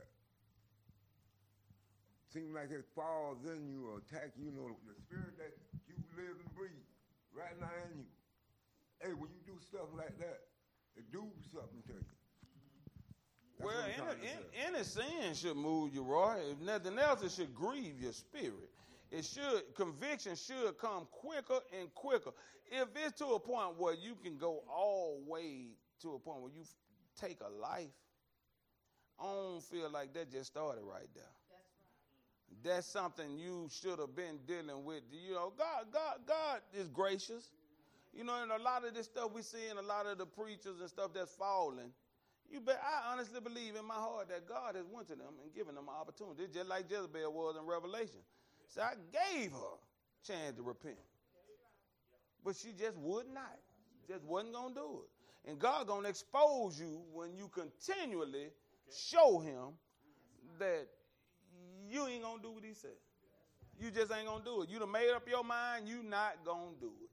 seems like it falls in you or attack you, you know, the spirit that you live and breathe right now in you. Hey, when you do stuff like that, it do something to you. That's Well, what I'm trying to any, say. any sin should move you, Roy. If nothing else, it should grieve your spirit. It should, conviction should come quicker and quicker. If it's to a point where you can go all the way to a point where you f- take a life, I don't feel like that just started right there. That's right. That's something you should have been dealing with. You know, God, God, God is gracious. You know, and a lot of this stuff we see in a lot of the preachers and stuff that's falling, you bet, I honestly believe in my heart that God has went to them and given them an opportunity, just like Jezebel was in Revelation. So I gave her a chance to repent. But she just would not. Just wasn't going to do it. And God going to expose you when you continually show him that you ain't going to do what he said. You just ain't going to do it. You done made up your mind, you not going to do it.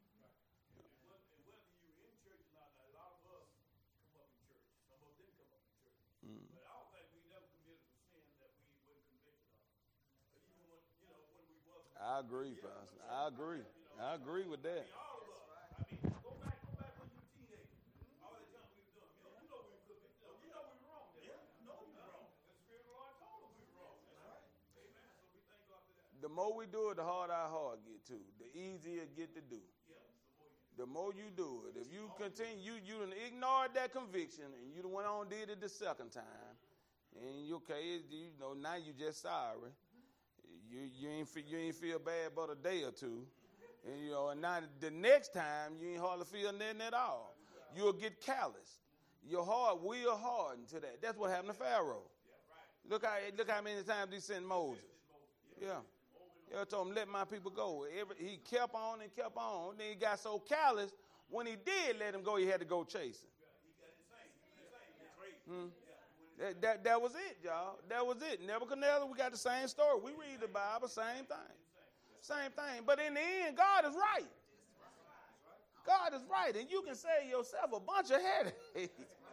I agree, Pastor. I agree. I agree with that. The more we do it, the harder our heart get too. The easier it get to do. The more you do it. If you continue, you you done ignored that conviction and you done went on and did it the second time, and you okay, you know, now you just sorry. You you ain't you ain't feel bad but a day or two, and you know, and now the next time you ain't hardly feel nothing at all. You'll get calloused. Your heart will harden to that. That's what happened to Pharaoh. Look how look how many times he sent Moses. Yeah, yeah, told him let my people go. Every, he kept on and kept on. Then he got so callous. When he did let him go, he had to go chase him. Hmm. That, that, that was it, y'all. That was it. Nebuchadnezzar, we got the same story. We read the Bible, same thing. Same thing. But in the end, God is right. God is right. And you can save yourself a bunch of headaches.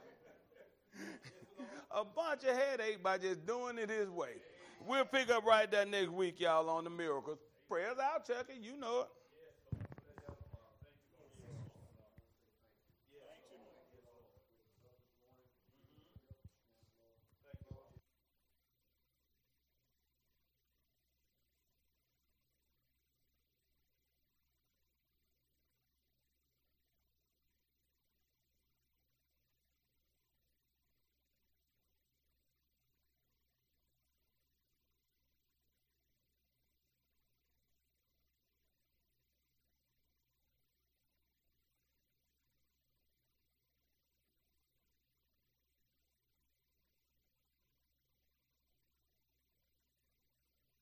A bunch of headache by just doing it his way. We'll pick up right there next week, y'all, on the miracles. Prayers out, check it. You know it.